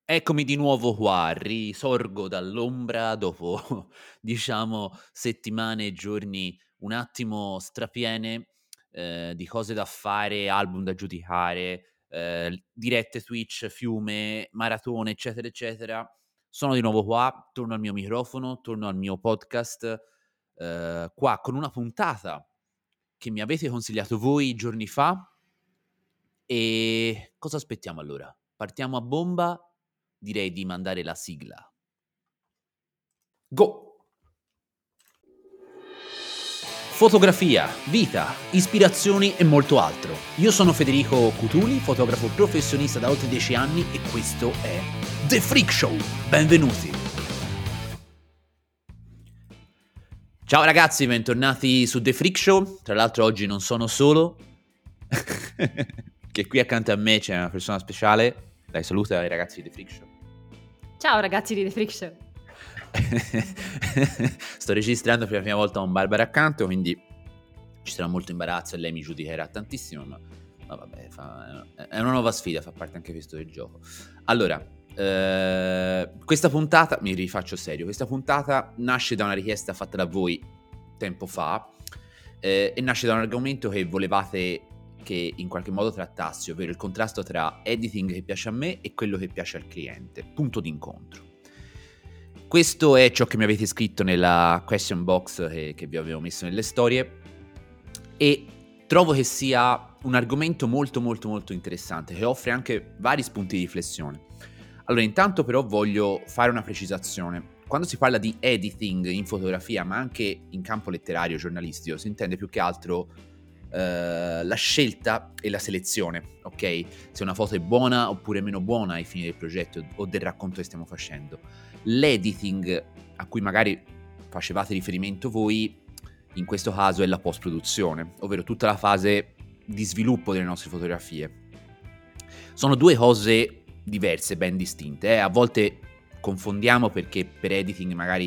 Eccomi di nuovo qua, risorgo dall'ombra dopo, diciamo, settimane e giorni un attimo strapiene, di cose da fare, album da giudicare, dirette Twitch, fiume, maratone, eccetera, eccetera. Sono di nuovo qua, torno al mio microfono, torno al mio podcast, qua con una puntata che mi avete consigliato voi giorni fa. Cosa aspettiamo allora? Partiamo a bomba? Direi di mandare la sigla. Go! Fotografia, vita, ispirazioni e molto altro. Io sono Federico Cutuli, fotografo professionista da oltre 10 anni e questo è The Freak Show. Benvenuti! Ciao ragazzi, bentornati su The Freak Show. Tra l'altro oggi non sono solo, che qui accanto a me c'è una persona speciale. Dai, saluta i ragazzi di The Freak Show. Ciao ragazzi di The Freak Show. Sto registrando per la prima volta con Barbara accanto, quindi ci sarà molto imbarazzo e lei mi giudicherà tantissimo, ma vabbè, è una nuova sfida, fa parte anche questo del gioco. Allora, questa puntata, mi rifaccio serio, questa puntata nasce da una richiesta fatta da voi tempo fa e nasce da un argomento che volevate che in qualche modo trattassi, ovvero il contrasto tra editing che piace a me e quello che piace al cliente, punto d'incontro. Questo è ciò che mi avete scritto nella question box che vi avevo messo nelle storie e trovo che sia un argomento molto molto molto interessante che offre anche vari spunti di riflessione. Allora, intanto però voglio fare una precisazione. Quando si parla di editing in fotografia, ma anche in campo letterario, giornalistico, si intende più che altro la scelta e la selezione, ok? Se una foto è buona oppure meno buona ai fini del progetto o del racconto che stiamo facendo. L'editing a cui magari facevate riferimento voi, in questo caso è la post-produzione, ovvero tutta la fase di sviluppo delle nostre fotografie. Sono due cose diverse, ben distinte. A volte confondiamo perché per editing magari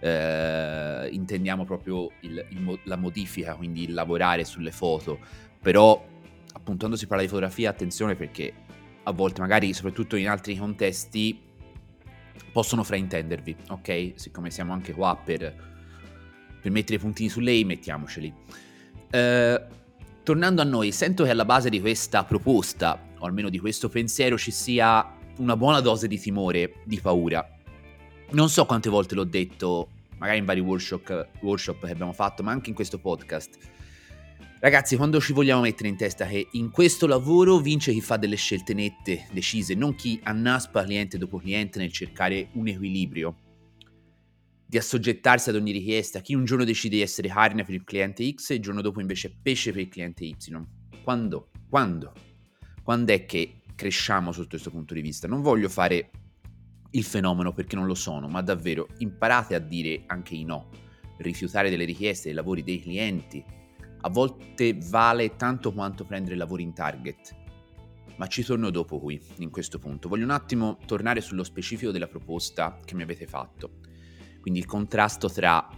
intendiamo proprio la modifica, quindi il lavorare sulle foto, però appunto quando si parla di fotografia attenzione perché a volte magari soprattutto in altri contesti possono fraintendervi, ok? Siccome siamo anche qua per mettere i puntini su lei, mettiamoceli. Tornando a noi, sento che alla base di questa proposta, o almeno di questo pensiero, ci sia una buona dose di timore, di paura. Non so quante volte l'ho detto, magari in vari workshop che abbiamo fatto, ma anche in questo podcast. Ragazzi, quando ci vogliamo mettere in testa che in questo lavoro vince chi fa delle scelte nette, decise, non chi annaspa cliente dopo cliente nel cercare un equilibrio, di assoggettarsi ad ogni richiesta, chi un giorno decide di essere carne per il cliente X e il giorno dopo invece pesce per il cliente Y. Quando? Quando è che cresciamo sotto questo punto di vista? Non voglio fare il fenomeno perché non lo sono, ma davvero imparate a dire anche i no, rifiutare delle richieste, dei lavori dei clienti. A volte vale tanto quanto prendere lavori in target, ma ci torno dopo qui, in questo punto. Voglio un attimo tornare sullo specifico della proposta che mi avete fatto. Quindi il contrasto tra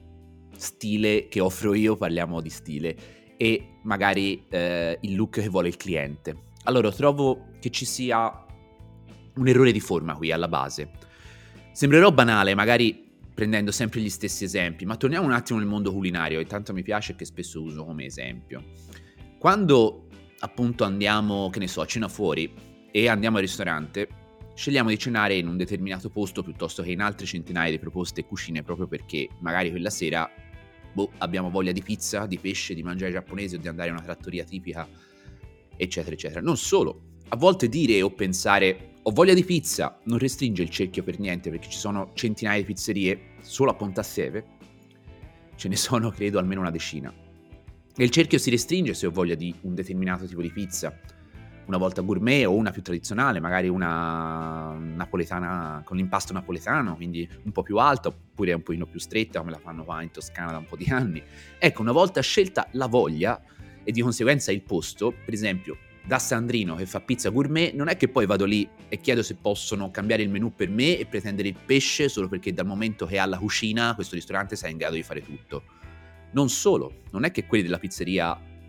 stile che offro io, parliamo di stile, e magari il look che vuole il cliente. Allora, trovo che ci sia un errore di forma qui alla base. Sembrerò banale, magari prendendo sempre gli stessi esempi, ma torniamo un attimo nel mondo culinario, e tanto mi piace che spesso uso come esempio. Quando appunto andiamo, che ne so, a cena fuori e andiamo al ristorante, scegliamo di cenare in un determinato posto piuttosto che in altre centinaia di proposte e cucine proprio perché magari quella sera abbiamo voglia di pizza, di pesce, di mangiare giapponese o di andare a una trattoria tipica, eccetera, eccetera. Non solo, a volte dire o pensare ho voglia di pizza non restringe il cerchio per niente perché ci sono centinaia di pizzerie solo a Pontasseve, ce ne sono credo almeno una decina. E il cerchio si restringe se ho voglia di un determinato tipo di pizza, una volta gourmet o una più tradizionale, magari una napoletana con l'impasto napoletano, quindi un po' più alta oppure un pochino più stretta come la fanno qua in Toscana da un po' di anni. Ecco, una volta scelta la voglia e di conseguenza il posto, per esempio da Sandrino che fa pizza gourmet, non è che poi vado lì e chiedo se possono cambiare il menù per me e pretendere il pesce solo perché dal momento che ha la cucina questo ristorante sarà in grado di fare tutto. Non solo, non è che quelli della pizzeria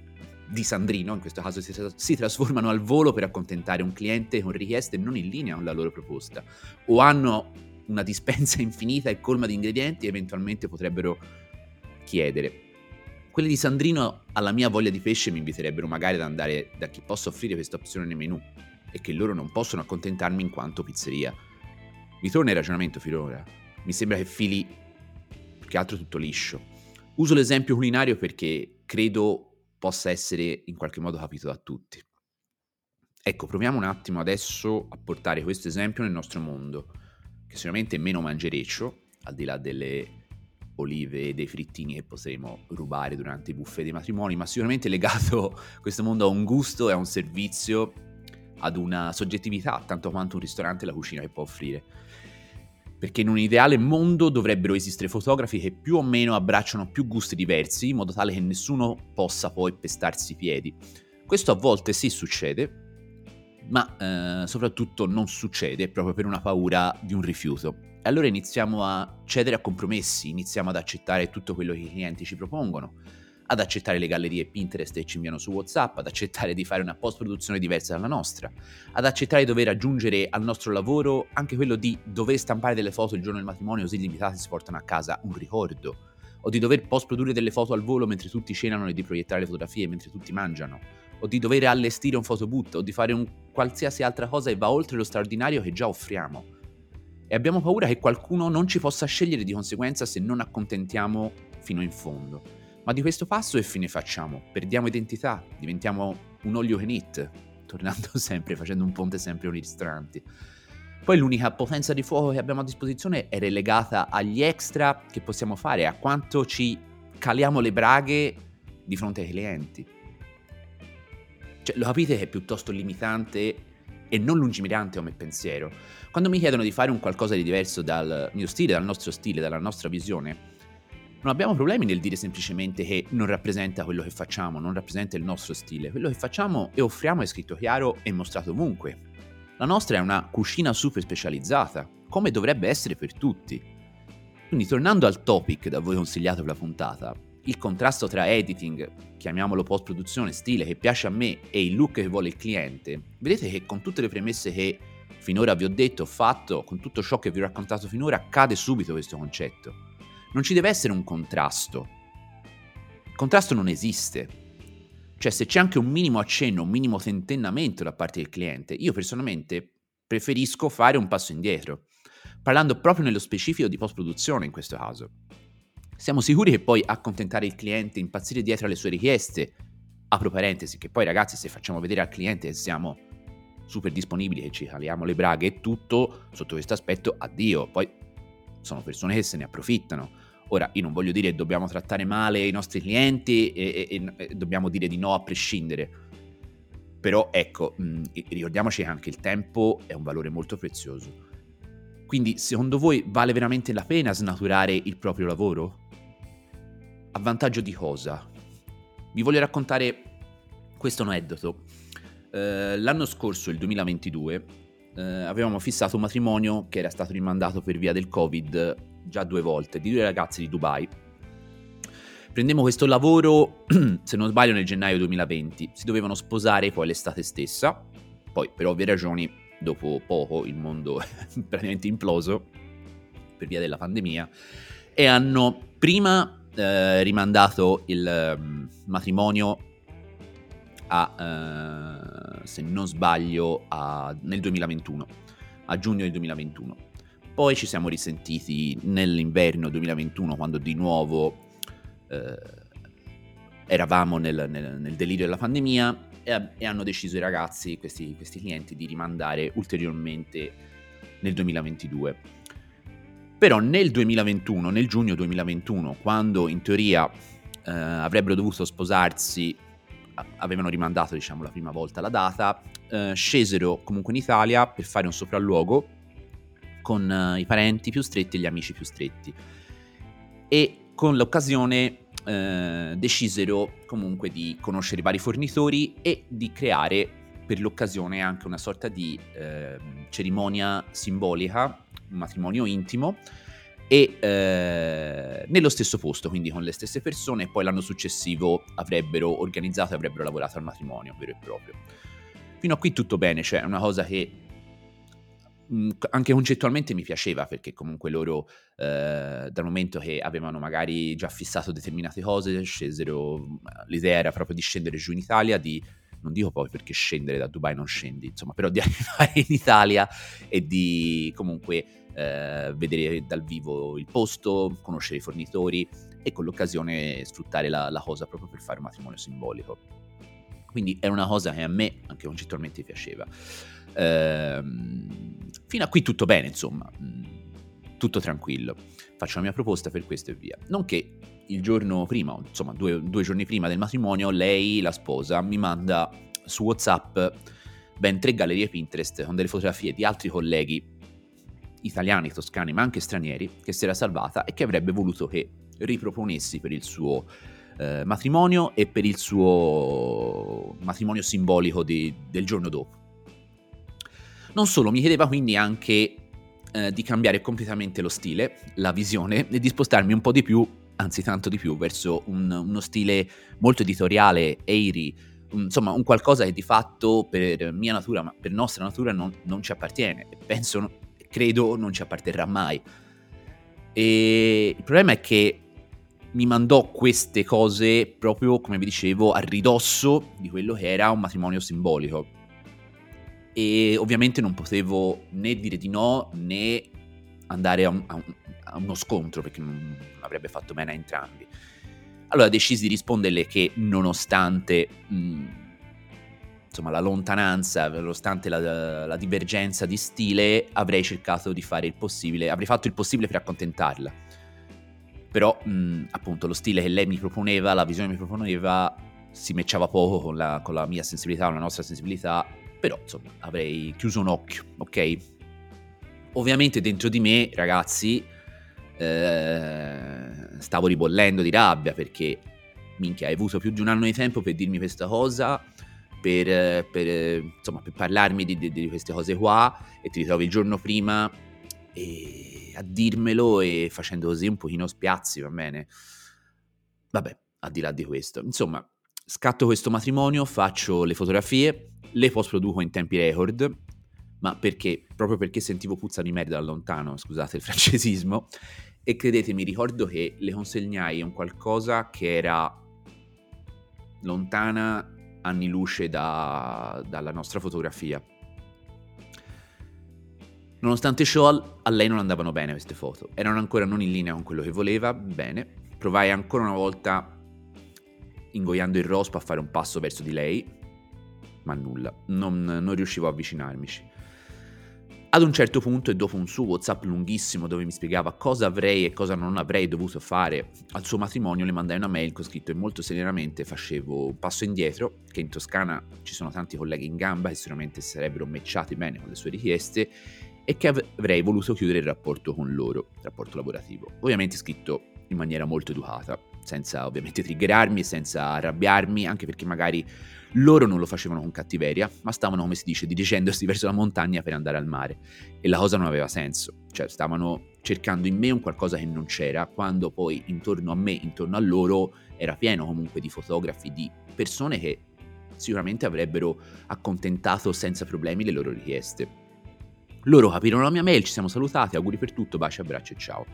di Sandrino, in questo caso si trasformano al volo per accontentare un cliente con richieste non in linea con la loro proposta, o hanno una dispensa infinita e colma di ingredienti e eventualmente potrebbero chiedere. Quelli di Sandrino alla mia voglia di pesce mi inviterebbero magari ad andare da chi possa offrire questa opzione nei menù e che loro non possono accontentarmi in quanto pizzeria. Mi torna il ragionamento finora. Mi sembra che fili più che altro tutto liscio. Uso l'esempio culinario perché credo possa essere in qualche modo capito da tutti. Ecco, proviamo un attimo adesso a portare questo esempio nel nostro mondo, che sicuramente è meno mangereccio, al di là delle olive e dei frittini che potremo rubare durante i buffet dei matrimoni, ma sicuramente legato questo mondo a un gusto e a un servizio, ad una soggettività, tanto quanto un ristorante e la cucina che può offrire. Perché in un ideale mondo dovrebbero esistere fotografi che più o meno abbracciano più gusti diversi, in modo tale che nessuno possa poi pestarsi i piedi. Questo a volte sì succede, ma soprattutto non succede proprio per una paura di un rifiuto. E allora iniziamo a cedere a compromessi, iniziamo ad accettare tutto quello che i clienti ci propongono, ad accettare le gallerie Pinterest che ci inviano su WhatsApp, ad accettare di fare una post-produzione diversa dalla nostra, ad accettare di dover aggiungere al nostro lavoro anche quello di dover stampare delle foto il giorno del matrimonio così gli invitati si portano a casa un ricordo, o di dover post-produrre delle foto al volo mentre tutti cenano e di proiettare le fotografie mentre tutti mangiano, o di dover allestire un fotoboot, o di fare qualsiasi altra cosa che va oltre lo straordinario che già offriamo. E abbiamo paura che qualcuno non ci possa scegliere di conseguenza se non accontentiamo fino in fondo. Ma di questo passo che fine facciamo? Perdiamo identità, diventiamo un all you can eat, tornando sempre, facendo un ponte sempre con i ristoranti. Poi l'unica potenza di fuoco che abbiamo a disposizione è relegata agli extra che possiamo fare, a quanto ci caliamo le braghe di fronte ai clienti. Cioè, lo capite che è piuttosto limitante e non lungimirante come pensiero? Quando mi chiedono di fare un qualcosa di diverso dal mio stile, dal nostro stile, dalla nostra visione, non abbiamo problemi nel dire semplicemente che non rappresenta quello che facciamo, non rappresenta il nostro stile. Quello che facciamo e offriamo è scritto chiaro e mostrato ovunque. La nostra è una cucina super specializzata, come dovrebbe essere per tutti. Quindi tornando al topic da voi consigliato per la puntata, il contrasto tra editing, chiamiamolo post-produzione, stile che piace a me e il look che vuole il cliente, vedete che con tutte le premesse che finora vi ho detto, ho fatto, con tutto ciò che vi ho raccontato finora, cade subito questo concetto. Non ci deve essere un contrasto. Il contrasto non esiste. Cioè, se c'è anche un minimo accenno, un minimo tentennamento da parte del cliente, io personalmente preferisco fare un passo indietro, parlando proprio nello specifico di post-produzione in questo caso. Siamo sicuri che poi accontentare il cliente, impazzire dietro alle sue richieste, apro parentesi, che poi ragazzi se facciamo vedere al cliente che siamo super disponibili, che ci caliamo le braghe e tutto, sotto questo aspetto, addio, poi sono persone che se ne approfittano. Ora, io non voglio dire che dobbiamo trattare male i nostri clienti e dobbiamo dire di no a prescindere, però ecco, ricordiamoci che anche il tempo è un valore molto prezioso. Quindi, secondo voi vale veramente la pena snaturare il proprio lavoro? A vantaggio di cosa? Vi voglio raccontare questo aneddoto. L'anno scorso, il 2022, avevamo fissato un matrimonio che era stato rimandato per via del Covid già 2 volte, di 2 ragazzi di Dubai. Prendemmo questo lavoro, se non sbaglio, nel gennaio 2020. Si dovevano sposare poi l'estate stessa, poi per ovvie ragioni, dopo poco il mondo è praticamente imploso per via della pandemia e hanno prima rimandato il matrimonio a, se non sbaglio, nel 2021, a giugno del 2021. Poi ci siamo risentiti nell'inverno 2021 quando di nuovo eravamo nel delirio della pandemia e hanno deciso i ragazzi, questi clienti, di rimandare ulteriormente nel 2022. Però nel 2021, nel giugno 2021, quando in teoria avrebbero dovuto sposarsi, avevano rimandato, diciamo, la prima volta la data, scesero comunque in Italia per fare un sopralluogo con i parenti più stretti e gli amici più stretti. E con l'occasione decisero comunque di conoscere i vari fornitori e di creare per l'occasione anche una sorta di cerimonia simbolica, un matrimonio intimo, e nello stesso posto, quindi con le stesse persone, e poi l'anno successivo avrebbero organizzato e avrebbero lavorato al matrimonio vero e proprio. Fino a qui tutto bene, cioè è una cosa che anche concettualmente mi piaceva, perché comunque loro dal momento che avevano magari già fissato determinate cose, l'idea era proprio di scendere giù in Italia, non dico poi perché scendere da Dubai non scendi, insomma, però di arrivare in Italia e di comunque vedere dal vivo il posto, conoscere i fornitori e con l'occasione sfruttare la cosa proprio per fare un matrimonio simbolico. Quindi è una cosa che a me anche concettualmente piaceva. Fino a qui tutto bene, insomma, tutto tranquillo. Faccio la mia proposta per questo e via. Nonché il giorno prima, insomma 2 giorni prima del matrimonio, lei, la sposa, mi manda su WhatsApp ben 3 gallerie Pinterest con delle fotografie di altri colleghi italiani, toscani, ma anche stranieri, che si era salvata e che avrebbe voluto che riproponessi per il suo matrimonio e per il suo matrimonio simbolico del giorno dopo. Non solo, mi chiedeva quindi anche di cambiare completamente lo stile, la visione, e di spostarmi un po' di più, anzi tanto di più, verso uno stile molto editoriale, airy, insomma un qualcosa che di fatto per mia natura, ma per nostra natura non ci appartiene, e credo non ci apparterrà mai. E il problema è che mi mandò queste cose proprio, come vi dicevo, a ridosso di quello che era un matrimonio simbolico. E ovviamente non potevo né dire di no né andare a uno scontro, perché non avrebbe fatto bene a entrambi. Allora decisi di risponderle che nonostante insomma la lontananza, nonostante la divergenza di stile, avrei cercato di fare il possibile, avrei fatto il possibile per accontentarla. Però appunto lo stile che lei mi proponeva, la visione che mi proponeva, si matchava poco con la mia sensibilità, con la nostra sensibilità. Però insomma avrei chiuso un occhio, ok? Ovviamente dentro di me, ragazzi, stavo ribollendo di rabbia, perché minchia, hai avuto più di un anno di tempo per dirmi questa cosa, per parlarmi di queste cose qua, e ti ritrovi il giorno prima a dirmelo, e facendo così un pochino spiazzi, va bene? Vabbè, al di là di questo, insomma, scatto questo matrimonio, faccio le fotografie, le post-produco in tempi record, ma proprio perché sentivo puzza di merda da lontano, scusate il francesismo, e credetemi, ricordo che le consegnai un qualcosa che era lontana anni luce dalla nostra fotografia. Nonostante ciò, a lei non andavano bene queste foto, erano ancora non in linea con quello che voleva. Bene, provai ancora una volta, ingoiando il rospo, a fare un passo verso di lei, ma nulla, non riuscivo a avvicinarmici. Ad un certo punto, e dopo un suo WhatsApp lunghissimo dove mi spiegava cosa avrei e cosa non avrei dovuto fare al suo matrimonio, le mandai una mail con scritto, e molto serenamente facevo un passo indietro, che in Toscana ci sono tanti colleghi in gamba che sicuramente sarebbero matchati bene con le sue richieste, e che avrei voluto chiudere il rapporto con loro, il rapporto lavorativo. Ovviamente scritto in maniera molto educata, senza ovviamente triggerarmi, senza arrabbiarmi, anche perché magari loro non lo facevano con cattiveria, ma stavano, come si dice, dirigendosi verso la montagna per andare al mare, e la cosa non aveva senso. Cioè stavano cercando in me un qualcosa che non c'era, quando poi intorno a me, intorno a loro, era pieno comunque di fotografi, di persone che sicuramente avrebbero accontentato senza problemi le loro richieste. Loro capirono la mia mail, ci siamo salutati, auguri per tutto, baci, abbracci e ciao.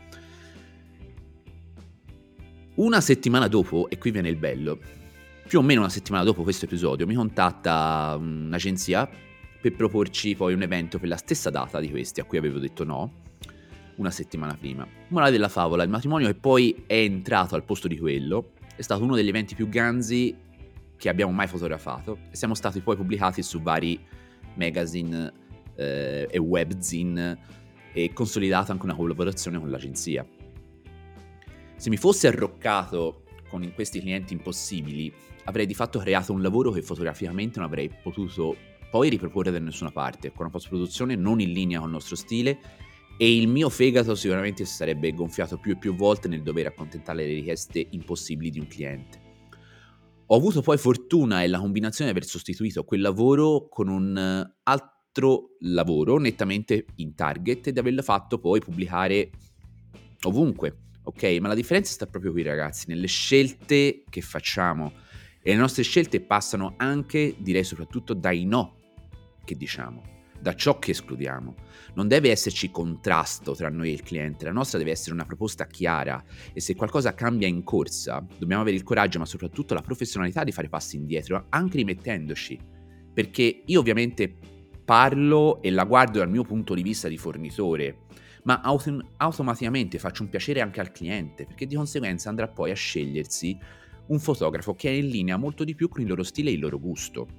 Una settimana dopo, e qui viene il bello, più o meno una settimana dopo questo episodio, mi contatta un'agenzia per proporci poi un evento per la stessa data di questi, a cui avevo detto no, una settimana prima. Morale della favola, il matrimonio che poi è entrato al posto di quello è stato uno degli eventi più ganzi che abbiamo mai fotografato, e siamo stati poi pubblicati su vari magazine e webzine, e consolidata anche una collaborazione con l'agenzia. Se mi fossi arroccato con questi clienti impossibili, avrei di fatto creato un lavoro che fotograficamente non avrei potuto poi riproporre da nessuna parte, con una post-produzione non in linea con il nostro stile, e il mio fegato sicuramente si sarebbe gonfiato più e più volte nel dover accontentare le richieste impossibili di un cliente. Ho avuto poi fortuna e la combinazione di aver sostituito quel lavoro con un altro lavoro nettamente in target, e di averlo fatto poi pubblicare ovunque, ok? Ma la differenza sta proprio qui, ragazzi, nelle scelte che facciamo. E le nostre scelte passano anche, direi soprattutto, dai no che diciamo, da ciò che escludiamo. Non deve esserci contrasto tra noi e il cliente, la nostra deve essere una proposta chiara e se qualcosa cambia in corsa, dobbiamo avere il coraggio, ma soprattutto la professionalità di fare passi indietro, anche rimettendoci. Perché io ovviamente parlo e la guardo dal mio punto di vista di fornitore, ma automaticamente faccio un piacere anche al cliente, perché di conseguenza andrà poi a scegliersi un fotografo che è in linea molto di più con il loro stile e il loro gusto.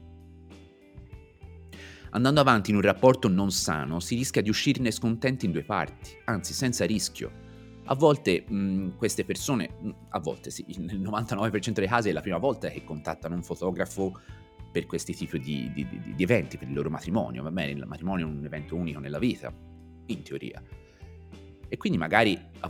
Andando avanti in un rapporto non sano si rischia di uscirne scontenti in due parti, anzi senza rischio. A volte queste persone, a volte sì, nel 99% dei casi è la prima volta che contattano un fotografo per questi tipi di eventi, per il loro matrimonio, va bene? Il matrimonio è un evento unico nella vita, in teoria. E quindi magari a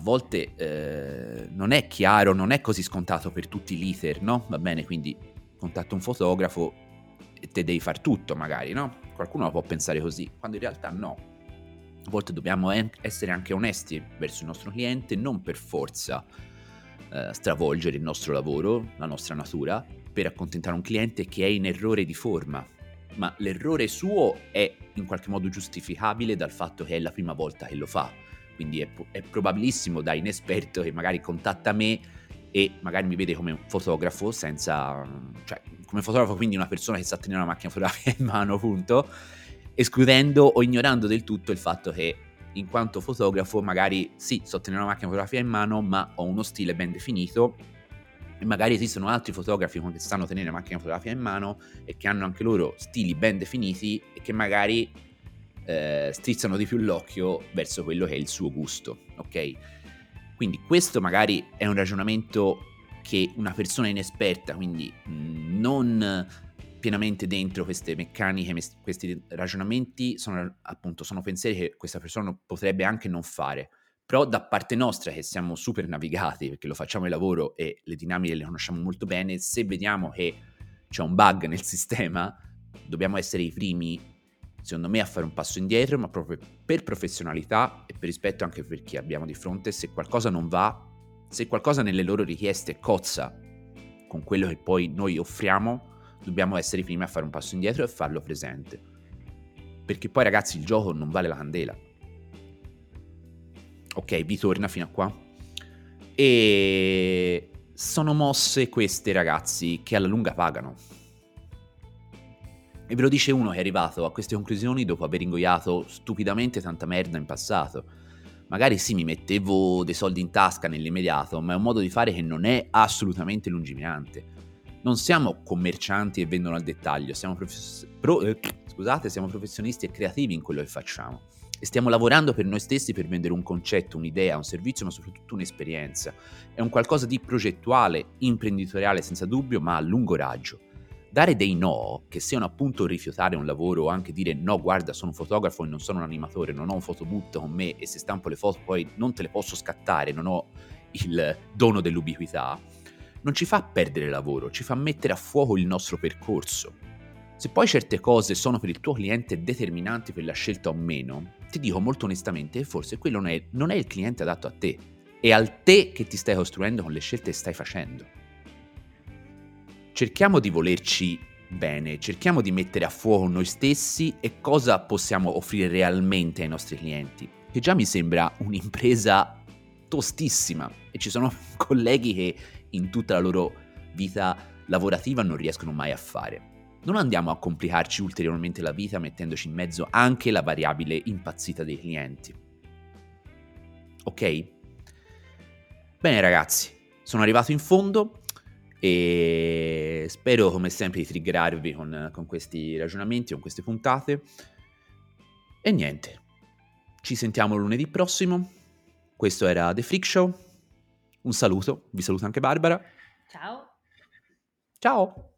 volte non è chiaro, non è così scontato per tutti l'iter, no? Va bene, quindi contatto un fotografo e te devi far tutto magari, no? Qualcuno può pensare così, quando in realtà no. A volte dobbiamo essere anche onesti verso il nostro cliente, non per forza stravolgere il nostro lavoro, la nostra natura, per accontentare un cliente che è in errore di forma. Ma l'errore suo è in qualche modo giustificabile dal fatto che è la prima volta che lo fa. Quindi è probabilissimo da inesperto che magari contatta me e magari mi vede come un fotografo senza... cioè come fotografo, quindi una persona che sa tenere una macchina fotografica in mano, punto, escludendo o ignorando del tutto il fatto che in quanto fotografo magari sì, so tenere una macchina fotografica in mano, ma ho uno stile ben definito e magari esistono altri fotografi che sanno tenere una macchina fotografica in mano e che hanno anche loro stili ben definiti e che magari strizzano di più l'occhio verso quello che è il suo gusto, ok? Quindi questo magari è un ragionamento che una persona inesperta, quindi non pienamente dentro queste meccaniche, questi ragionamenti, sono pensieri che questa persona potrebbe anche non fare. Però da parte nostra, che siamo super navigati, perché lo facciamo di lavoro e le dinamiche le conosciamo molto bene, se vediamo che c'è un bug nel sistema, dobbiamo essere i primi, secondo me, a fare un passo indietro, ma proprio per professionalità e per rispetto anche per chi abbiamo di fronte. Se qualcosa non va, se qualcosa nelle loro richieste cozza con quello che poi noi offriamo, dobbiamo essere i primi a fare un passo indietro e farlo presente. Perché poi, ragazzi, il gioco non vale la candela. Ok, vi torna fino a qua? E sono mosse queste, ragazzi, che alla lunga pagano. E ve lo dice uno che è arrivato a queste conclusioni dopo aver ingoiato stupidamente tanta merda in passato. Magari sì, mi mettevo dei soldi in tasca nell'immediato, ma è un modo di fare che non è assolutamente lungimirante. Non siamo commercianti e vendono al dettaglio, siamo professionisti e creativi in quello che facciamo. E stiamo lavorando per noi stessi per vendere un concetto, un'idea, un servizio, ma soprattutto un'esperienza. È un qualcosa di progettuale, imprenditoriale senza dubbio, ma a lungo raggio. Dare dei no, che siano appunto rifiutare un lavoro o anche dire no, guarda, sono un fotografo e non sono un animatore, non ho un fotoboot con me e se stampo le foto poi non te le posso scattare, non ho il dono dell'ubiquità, non ci fa perdere lavoro, ci fa mettere a fuoco il nostro percorso. Se poi certe cose sono per il tuo cliente determinanti per la scelta o meno, ti dico molto onestamente che forse quello non è il cliente adatto a te, è al te che ti stai costruendo con le scelte che stai facendo. Cerchiamo di volerci bene, cerchiamo di mettere a fuoco noi stessi e cosa possiamo offrire realmente ai nostri clienti, che già mi sembra un'impresa tostissima e ci sono colleghi che in tutta la loro vita lavorativa non riescono mai a fare. Non andiamo a complicarci ulteriormente la vita mettendoci in mezzo anche la variabile impazzita dei clienti. Ok? Bene ragazzi, sono arrivato in fondo e spero come sempre di triggerarvi con questi ragionamenti, con queste puntate. E niente, ci sentiamo lunedì prossimo. Questo era The Freak Show. Un saluto, vi saluta anche Barbara. Ciao. Ciao!